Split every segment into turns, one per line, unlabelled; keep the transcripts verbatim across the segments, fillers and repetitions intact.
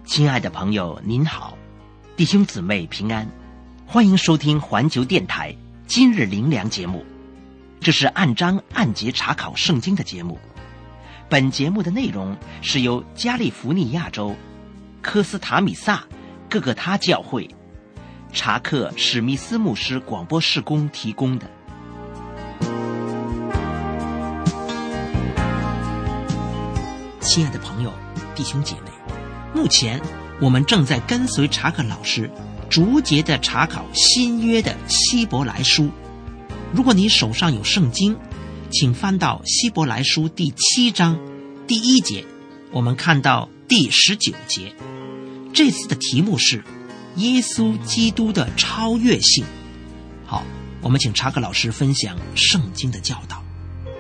亲爱的朋友您好，弟兄姊妹平安，欢迎收听环球电台今日灵粮节目。这是按章按节查考圣经的节目。本节目的内容是由加利福尼亚州科斯塔米萨各个他教会查克史密斯牧师广播事工提供的。亲爱的朋友弟兄姐妹，目前我们正在跟随查克老师逐节的查考新约的希伯来书。如果你手上有圣经，请翻到希伯来书第七章第一节，我们看到第十九节。这次的题目是耶稣基督的超越性。好，我们请查克老师分享圣经的教导。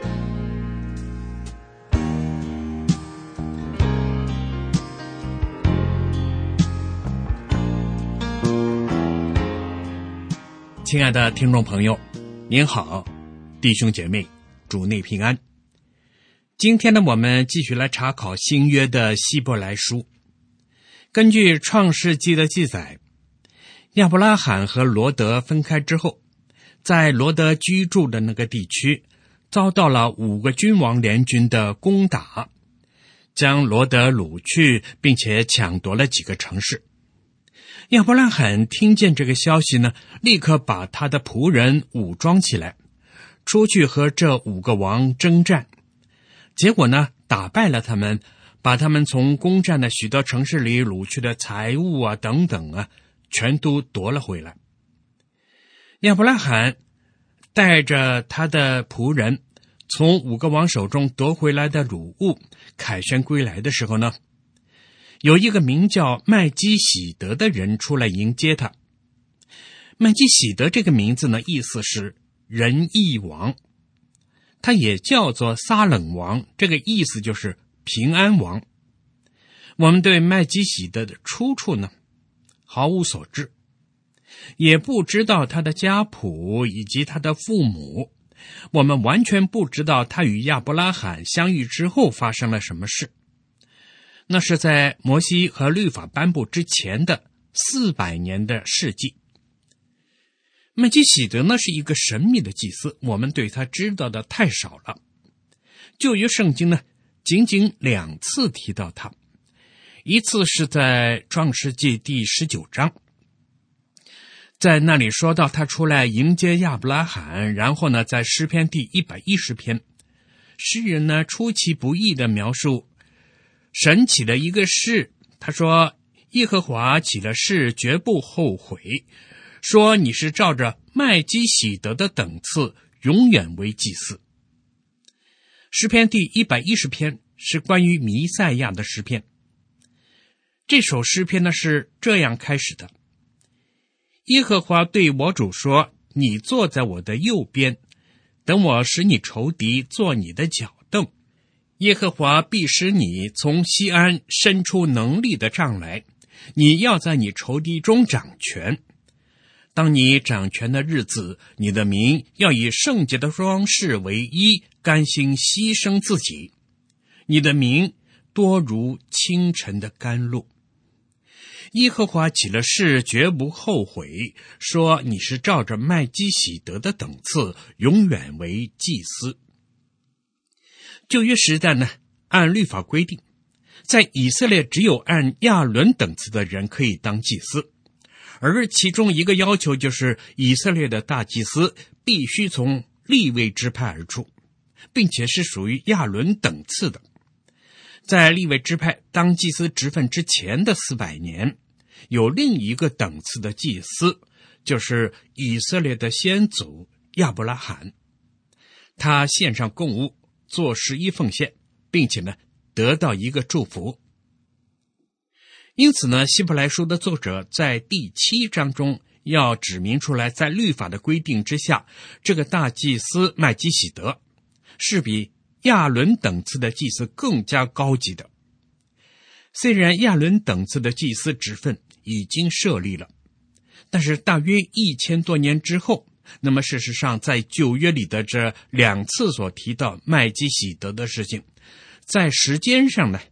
亲爱的听众朋友，您好，弟兄姐妹，主内平安。今天呢，我们继续来查考新约的希伯来书。根据创世纪的记载，亚伯拉罕和罗德分开之后，在罗德居住的那个地区遭到了五个君王联军的攻打，将罗德掳去，并且抢夺了几个城市。亚伯拉罕听见这个消息呢，立刻把他的仆人武装起来，出去和这五个王征战。结果呢，打败了他们，把他们从攻占的许多城市里掳去的财物啊等等啊，全都夺了回来。亚伯拉罕带着他的仆人从五个王手中夺回来的掳物凯旋归来的时候呢，有一个名叫麦基喜德的人出来迎接他。麦基喜德这个名字呢，意思是仁义王，他也叫做撒冷王，这个意思就是平安王。我们对麦基喜德的出处呢，毫无所知，也不知道他的家谱以及他的父母，我们完全不知道他与亚伯拉罕相遇之后发生了什么事。那是在摩西和律法颁布之前的四百年的事迹。麦基喜德呢是一个神秘的祭司，我们对他知道的太少了。旧约圣经呢，仅仅两次提到他，一次是在创世纪第十九章，在那里说到他出来迎接亚伯拉罕，然后呢，在诗篇第一百一十篇，诗人呢出其不意地描述神起了一个誓，他说耶和华起了誓绝不后悔，说你是照着麦基喜德的等次永远为祭司。诗篇第一百一十篇是关于弥赛亚的诗篇。这首诗篇呢是这样开始的：耶和华对我主说，你坐在我的右边，等我使你仇敌坐你的脚凳。耶和华必使你从西安伸出能力的杖来，你要在你仇敌中掌权。当你掌权的日子，你的民要以圣洁的装饰为衣，甘心牺牲自己。你的民多如清晨的甘露。耶和华起了誓，绝不后悔，说你是照着麦基喜德的等次，永远为祭司。旧约时代呢，按律法规定，在以色列只有按亚伦等次的人可以当祭司，而其中一个要求就是以色列的大祭司必须从利未支派而出，并且是属于亚伦等次的。在利未支派当祭司职分之前的四百年，有另一个等次的祭司，就是以色列的先祖亚伯拉罕。他献上供物，做十一奉献，并且呢得到一个祝福。因此呢，希伯来书的作者在第七章中要指明出来，在律法的规定之下，这个大祭司麦基喜德是比亚伦等次的祭司更加高级的。虽然亚伦等次的祭司职分已经设立了，但是大约一千多年之后，那么事实上在旧约里的这两次所提到麦基喜德的事情，在时间上呢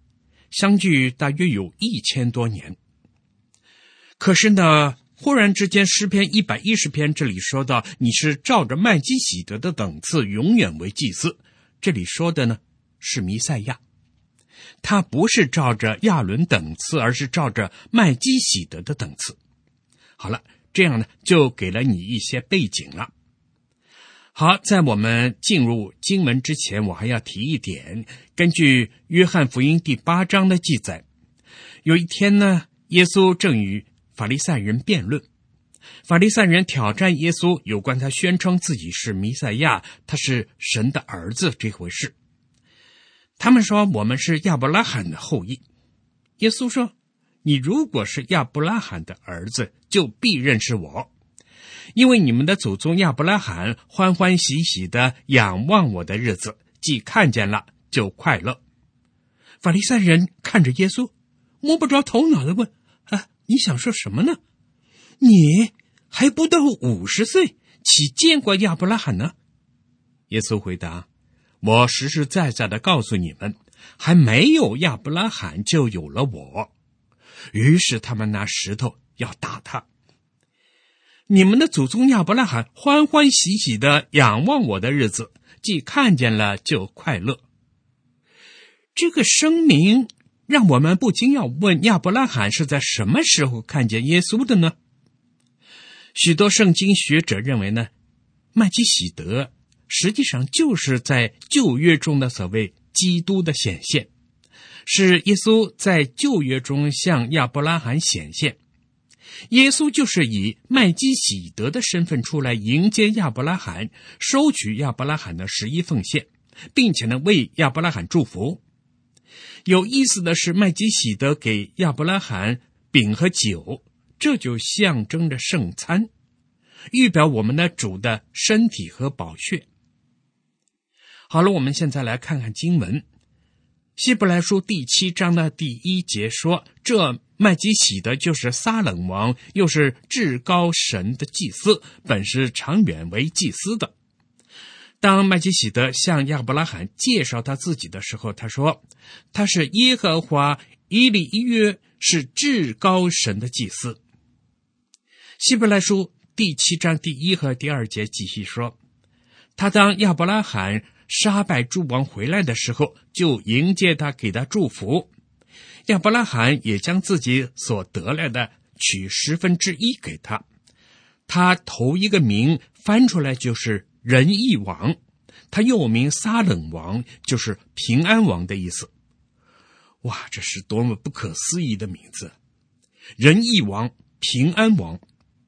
相距大约有一千多年。可是呢，忽然之间诗篇一百一十篇这里说到，你是照着麦基洗德的等次永远为祭司，这里说的呢是弥赛亚，他不是照着亚伦等次，而是照着麦基洗德的等次。好了，这样呢就给了你一些背景了。好，在我们进入经文之前，我还要提一点，根据约翰福音第八章的记载，有一天呢，耶稣正与法利赛人辩论，法利赛人挑战耶稣有关他宣称自己是弥赛亚，他是神的儿子这回事。他们说我们是亚伯拉罕的后裔。耶稣说，你如果是亚伯拉罕的儿子，就必认识我，因为你们的祖宗亚伯拉罕欢欢喜喜的仰望我的日子，既看见了就快乐。法利赛人看着耶稣，摸不着头脑的问，啊，你想说什么呢？你还不到五十岁，岂见过亚伯拉罕呢？耶稣回答，我实实在在的告诉你们，还没有亚伯拉罕就有了我。于是他们拿石头要打他。你们的祖宗亚伯拉罕欢欢喜喜的仰望我的日子，既看见了就快乐。这个声明让我们不禁要问，亚伯拉罕是在什么时候看见耶稣的呢？许多圣经学者认为呢，麦基洗德实际上就是在旧约中的所谓基督的显现，是耶稣在旧约中向亚伯拉罕显现。耶稣就是以麦基洗德的身份出来迎接亚伯拉罕，收取亚伯拉罕的十一奉献，并且呢为亚伯拉罕祝福。有意思的是，麦基洗德给亚伯拉罕饼和酒，这就象征着圣餐，预表我们的主的身体和宝血。好了，我们现在来看看经文。希伯来书第七章的第一节说，这麦基洗德就是撒冷王，又是至高神的祭司，本是长远为祭司的。当麦基洗德向亚伯拉罕介绍他自己的时候，他说他是耶和华以利约，是至高神的祭司。希伯来书第七章第一和第二节继续说，他当亚伯拉罕杀败诸王回来的时候，就迎接他，给他祝福。亚伯拉罕也将自己所得来的取十分之一给他。他头一个名翻出来就是仁义王，他又名撒冷王，就是平安王的意思。哇，这是多么不可思议的名字！仁义王，平安王。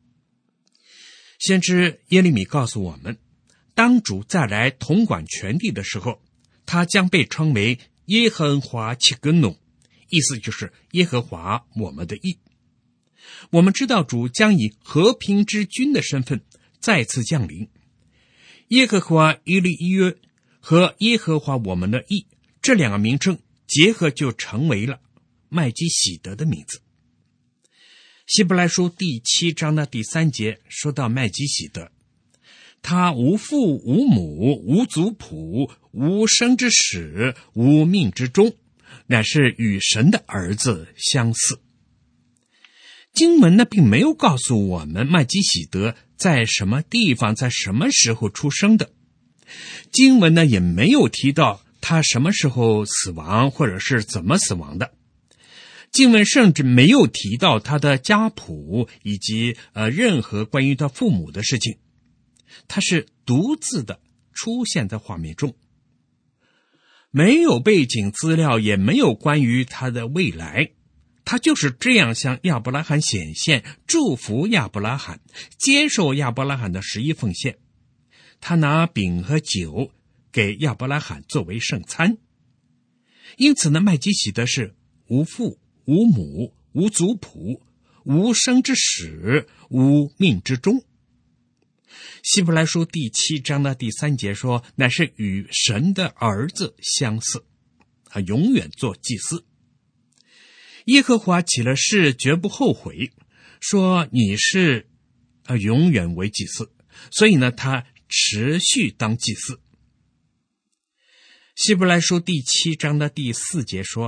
先知耶利米告诉我们，当主再来统管全地的时候，他将被称为耶和华切根努，意思就是耶和华我们的义。我们知道主将以和平之君的身份再次降临。耶和华以利约和耶和华我们的义这两个名称结合，就成为了麦基洗德的名字。希伯来书第七章的第三节说到麦基洗德，他无父无母无族谱无生之始无命之终，乃是与神的儿子相似。经文呢并没有告诉我们麦基洗德在什么地方在什么时候出生的，经文呢也没有提到他什么时候死亡或者是怎么死亡的。经文甚至没有提到他的家谱以及呃任何关于他父母的事情，他是独自的出现在画面中，没有背景资料，也没有关于他的未来。他就是这样向亚伯拉罕显现，祝福亚伯拉罕，接受亚伯拉罕的十一奉献。他拿饼和酒给亚伯拉罕作为圣餐。因此呢，麦基洗德是无父无母无族谱无生之始无命之终。希伯来书第七章的第三节说，乃是与神的儿子相似，他永远做祭司。耶和华起了誓，绝不后悔，说你是呃永远为祭司，所以呢，他持续当祭司。希伯来书第七章的第四节说，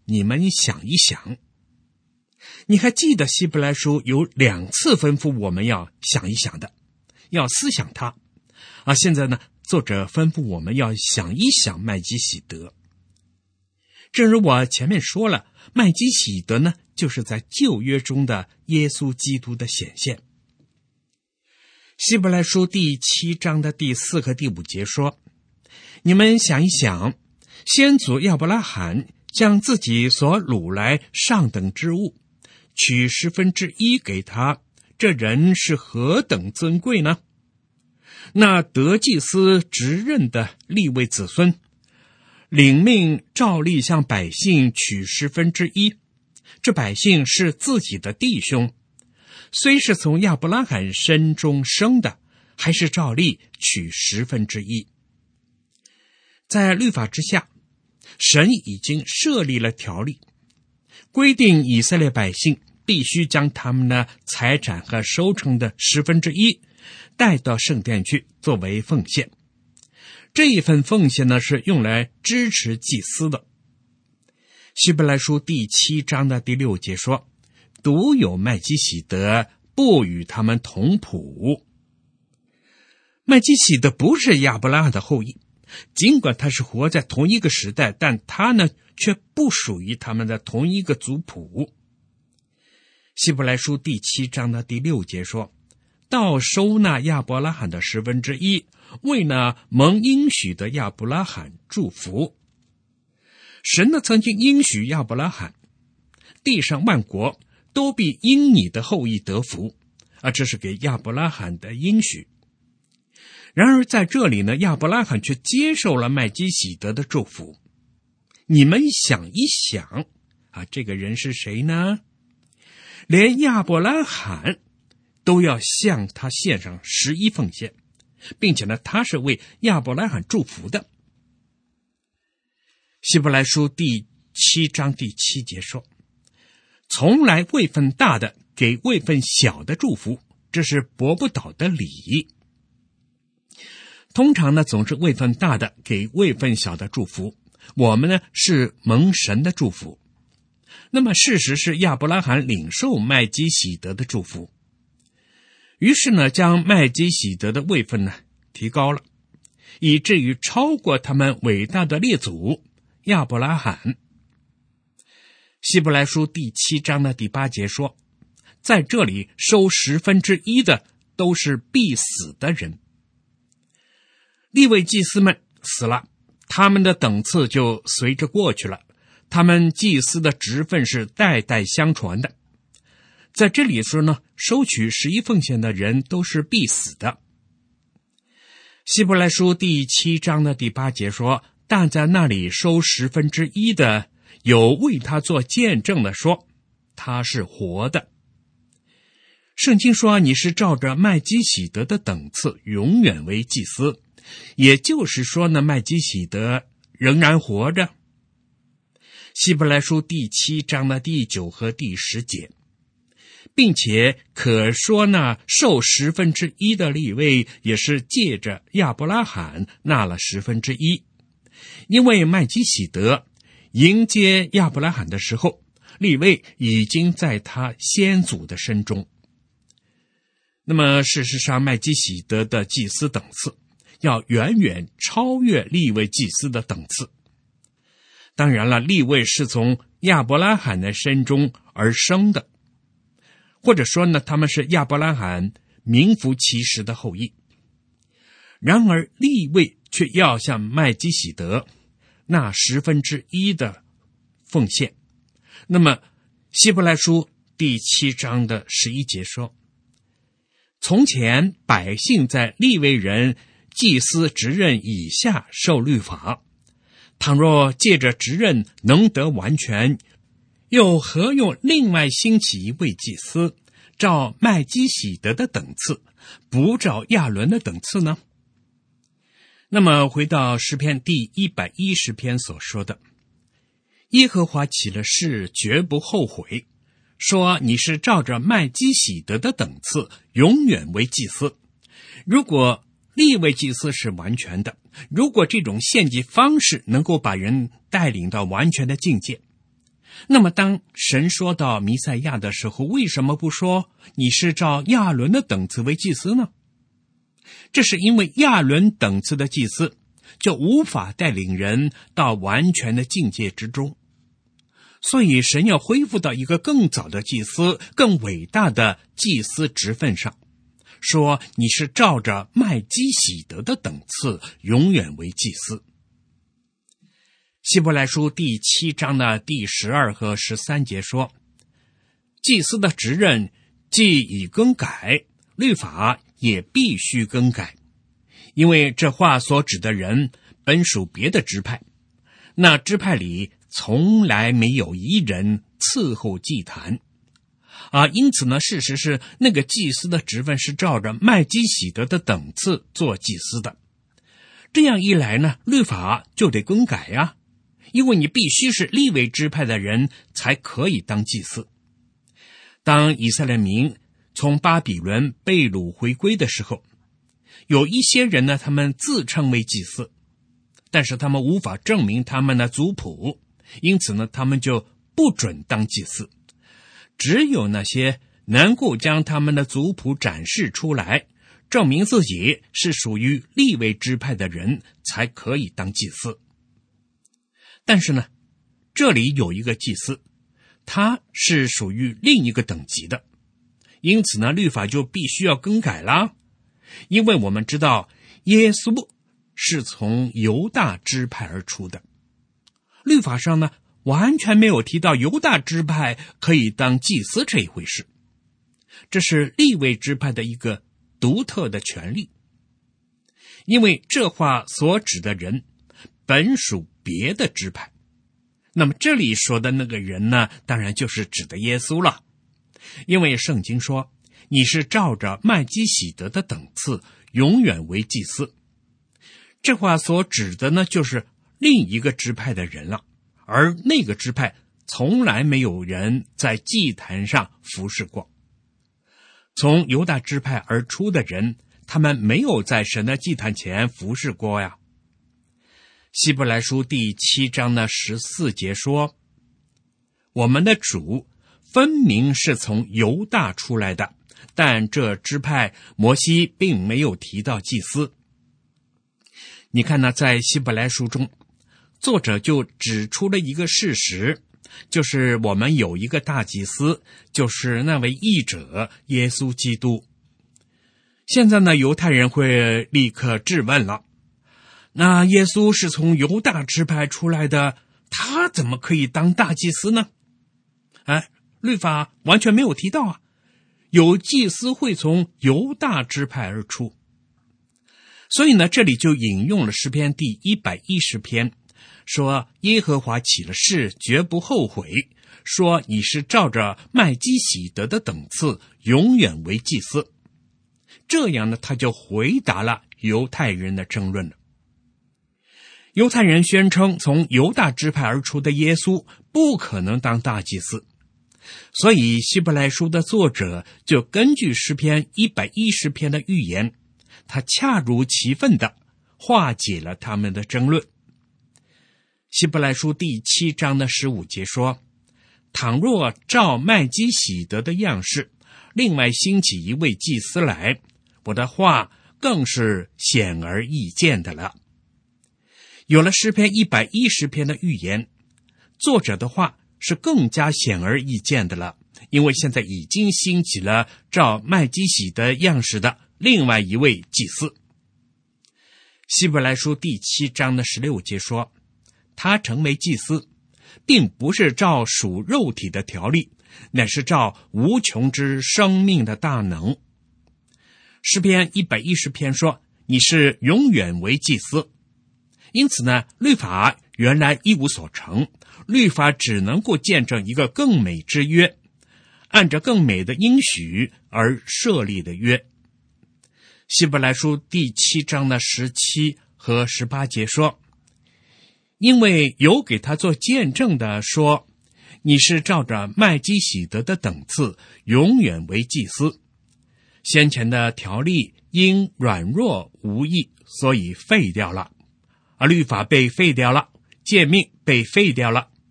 你们想一想。你还记得希伯来书有两次吩咐我们要想一想的，要思想它。啊，现在呢，作者吩咐我们要想一想麦基洗德。正如我前面说了，麦基洗德呢，就是在旧约中的耶稣基督的显现。希伯来书第七章的第四和第五节说，你们想一想，先祖亚伯拉罕将自己所掳来上等之物取十分之一给他，这人是何等尊贵呢？那得祭司职任的利未子孙领命照例向百姓取十分之一，这百姓是自己的弟兄，虽是从亚伯拉罕身中生的，还是照例取十分之一。在律法之下，神已经设立了条例，规定以色列百姓必须将他们的财产和收成的十分之一带到圣殿去作为奉献。这一份奉献呢，是用来支持祭司的。希伯来书第七章的第六节说，独有麦基洗德不与他们同谱。麦基洗德不是亚伯拉罕的后裔，尽管他是活在同一个时代，但他呢却不属于他们的同一个族谱。希伯来书第七章的第六节说，到收纳亚伯拉罕的十分之一，为那蒙应许的亚伯拉罕祝福。神呢曾经应许亚伯拉罕，地上万国都必因你的后裔得福，啊，这是给亚伯拉罕的应许。然而在这里呢，亚伯拉罕却接受了麦基洗德的祝福。你们想一想啊，这个人是谁呢？连亚伯拉罕都要向他献上十一奉献，并且呢，他是为亚伯拉罕祝福的。希伯来书第七章第七节说，从来位分大的给位分小的祝福，这是驳不倒的理。通常呢，总是位分大的给位分小的祝福，我们呢是蒙神的祝福。那么事实是亚伯拉罕领受麦基洗德的祝福，于是呢，将麦基洗德的位分呢提高了，以至于超过他们伟大的列祖亚伯拉罕。希伯来书第七章的第八节说，在这里收十分之一的都是必死的人。利未祭司们死了，他们的等次就随着过去了，他们祭司的职分是代代相传的。在这里说呢，收取十一奉献的人都是必死的。希伯来书第七章的第八节说，但在那里收十分之一的，有为他做见证的说，他是活的。圣经说，你是照着麦基洗德的等次永远为祭司，也就是说呢，麦基洗德仍然活着。希伯来书第七章的第九和第十节，并且可说呢，受十分之一的利未也是借着亚伯拉罕纳了十分之一，因为麦基洗德迎接亚伯拉罕的时候，利未已经在他先祖的身中。那么事实上，麦基洗德的祭司等次要远远超越利未祭司的等次。当然了，利未是从亚伯拉罕的身中而生的，或者说呢，他们是亚伯拉罕名副其实的后裔。然而利未却要向麦基洗德那十分之一的奉献。那么希伯来书第七章的十一节说，从前百姓在利未人祭司职任以下受律法，倘若借着职任能得完全，又何用另外兴起一位祭司，照麦基洗德的等次，不照亚伦的等次呢？那么回到诗篇第一百一十篇所说的，耶和华起了誓，绝不后悔，说你是照着麦基洗德的等次永远为祭司。如果利未祭司是完全的，如果这种献祭方式能够把人带领到完全的境界， 那么当神说到弥赛亚的时候，为什么不说你是照亚伦的等次为祭司呢？这是因为亚伦等次的祭司就无法带领人到完全的境界之中，所以神要恢复到一个更早的祭司，更伟大的祭司职分上，说你是照着麦基洗德的等次永远为祭司。希伯来书第七章的第十二和十三节说，祭司的职任既已更改，律法也必须更改，因为这话所指的人本属别的支派，那支派里从来没有一人伺候祭坛啊，因此呢，事实是那个祭司的职分是照着麦基洗德的等次做祭司的。这样一来呢，律法就得更改呀、啊，因为你必须是利未支派的人才可以当祭司。当以色列民从巴比伦被掳回归的时候，有一些人呢，他们自称为祭司，但是他们无法证明他们的族谱，因此呢，他们就不准当祭司。只有那些能够将他们的族谱展示出来，证明自己是属于利未支派的人，才可以当祭司。但是呢，这里有一个祭司，他是属于另一个等级的，因此呢，律法就必须要更改啦。因为我们知道耶稣是从犹大支派而出的，律法上呢完全没有提到犹大支派可以当祭司这一回事，这是利未支派的一个独特的权利。因为这话所指的人本属别的支派，那么这里说的那个人呢，当然就是指的耶稣了。因为圣经说你是照着麦基洗德的等次永远为祭司，这话所指的呢，就是另一个支派的人了，而那个支派从来没有人在祭坛上服侍过。从犹大支派而出的人，他们没有在神的祭坛前服侍过呀。希伯来书第七章的十四节说，我们的主分明是从犹大出来的，但这支派摩西并没有提到祭司。你看呢，在希伯来书中，作者就指出了一个事实，就是我们有一个大祭司，就是那位义者耶稣基督。现在呢，犹太人会立刻质问了，那耶稣是从犹大支派出来的，他怎么可以当大祭司呢？哎，律法完全没有提到啊，有祭司会从犹大支派而出。所以呢，这里就引用了诗篇第一百一十篇，说耶和华起了誓，绝不后悔，说你是照着麦基洗德的等次永远为祭司。这样呢，他就回答了犹太人的争论了。犹太人宣称从犹大支派而出的耶稣不可能当大祭司，所以希伯来书的作者就根据诗篇一百一十篇的预言，他恰如其分地化解了他们的争论。希伯来书第七章的十五节说，倘若照麦基洗德的样式，另外兴起一位祭司来，我的话更是显而易见的了。有了诗篇一百一十篇的预言，作者的话是更加显而易见的了，因为现在已经兴起了照麦基洗德样式的另外一位祭司。希伯来书第七章的十六节说，他成为祭司，并不是照属肉体的条例，乃是照无穷之生命的大能。诗篇一百一十篇说，你是永远为祭司。因此呢，律法原来一无所成，律法只能够见证一个更美之约，按着更美的应许而设立的约。希伯来书第七章的十七和十八节说，因为有给他做见证的说，你是照着麦基洗德的等次永远为祭司。先前的条例因软弱无益，所以废掉了，而律法被废掉了，诫命被废掉了，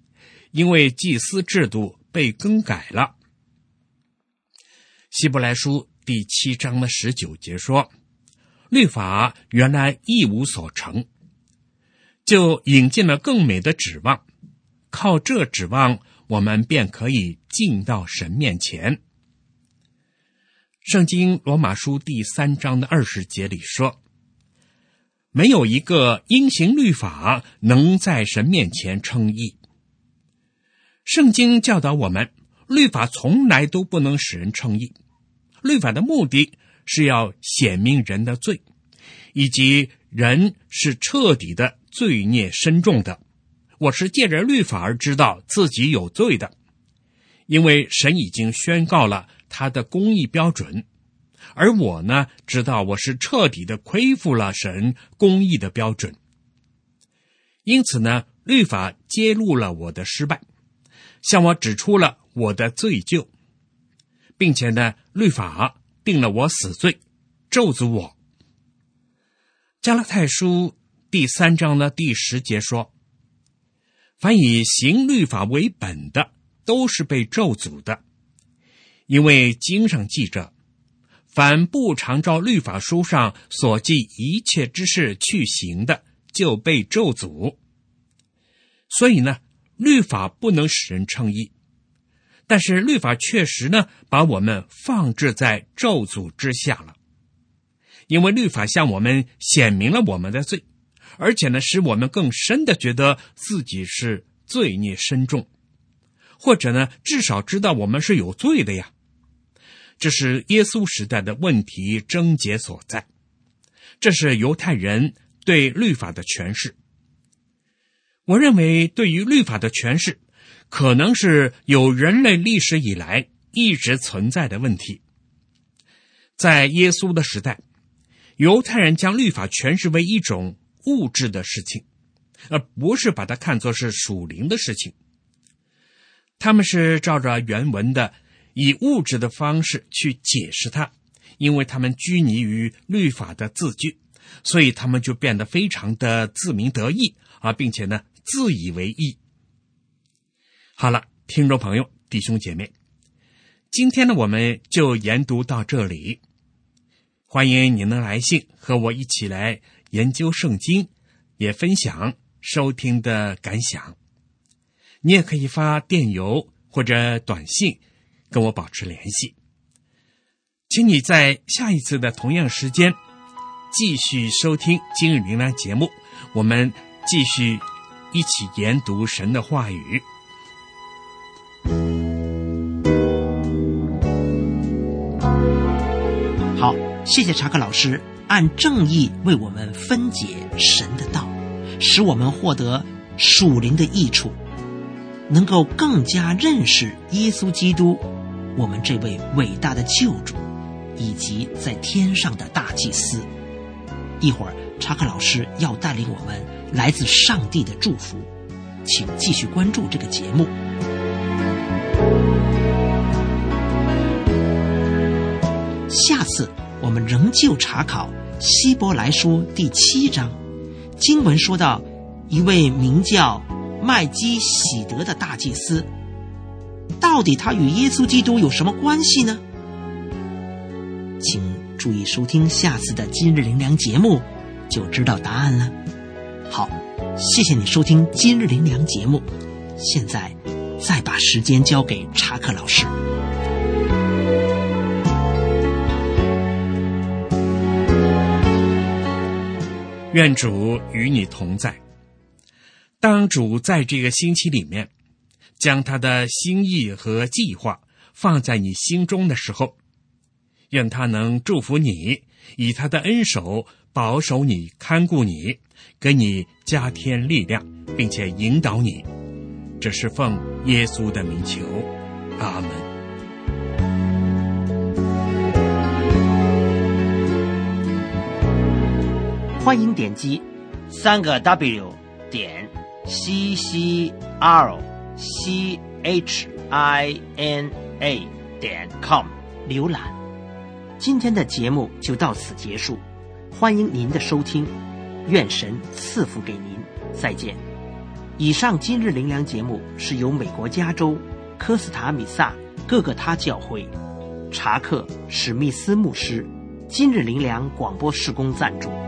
因为祭司制度被更改了。希伯来书第七章的十九节说，律法原来一无所成，就引进了更美的指望，靠这指望我们便可以进到神面前。圣经罗马书第三章的二十节里说，没有一个因行律法能在神面前称义。圣经教导我们，律法从来都不能使人称义。律法的目的是要显明人的罪，以及人是彻底的罪孽深重的。我是借着律法而知道自己有罪的，因为神已经宣告了他的公义标准，而我呢，知道我是彻底的亏负了神公义的标准。因此呢，律法揭露了我的失败，向我指出了我的罪疚，并且呢，律法定了我死罪，咒诅我。加拉太书第三章的第十节说，凡以行律法为本的，都是被咒诅的，因为经上记着，凡不常照律法书上所记一切之事去行的，就被咒诅。所以呢，律法不能使人称义，但是律法确实呢，把我们放置在咒诅之下了。因为律法向我们显明了我们的罪，而且呢，使我们更深的觉得自己是罪孽深重，或者呢，至少知道我们是有罪的呀。这是耶稣时代的问题症结所在，这是犹太人对律法的诠释。我认为对于律法的诠释，可能是有人类历史以来一直存在的问题。在耶稣的时代，犹太人将律法诠释为一种物质的事情，而不是把它看作是属灵的事情。他们是照着原文的以物质的方式去解释它，因为他们拘泥于律法的字句，所以他们就变得非常的自鸣得意啊，并且呢，自以为意。好了，听众朋友，弟兄姐妹，今天呢，我们就研读到这里。欢迎你能来信和我一起来研究圣经，也分享收听的感想。你也可以发电邮或者短信跟我保持联系。请你在下一次的同样时间继续收听今日灵粮节目，我们继续一起研读神的话语。
好，谢谢查克老师按正义为我们分解神的道，使我们获得属灵的益处，能够更加认识耶稣基督，我们这位伟大的救主，以及在天上的大祭司。一会儿查克老师要带领我们来自上帝的祝福，请继续关注这个节目。下次我们仍旧查考希伯来书第七章，经文说到一位名叫麦基喜德的大祭司，到底他与耶稣基督有什么关系呢？请注意收听下次的今日灵粮节目，就知道答案了。好，谢谢你收听今日灵粮节目，现在再把时间交给查克老师。
愿主与你同在。当主在这个星期里面将他的心意和计划放在你心中的时候，愿他能祝福你，以他的恩手保守你，看顾你，给你加添力量，并且引导你。这是奉耶稣的名求，阿门。
欢迎点击三个 W 点 C C R C H I N A 点 com 浏览。今天的节目就到此结束，欢迎您的收听，愿神赐福给您，再见。 以上今日灵粮节目是由美国加州科斯塔米萨各个他教会查克史密斯牧师今日灵粮广播事工赞助。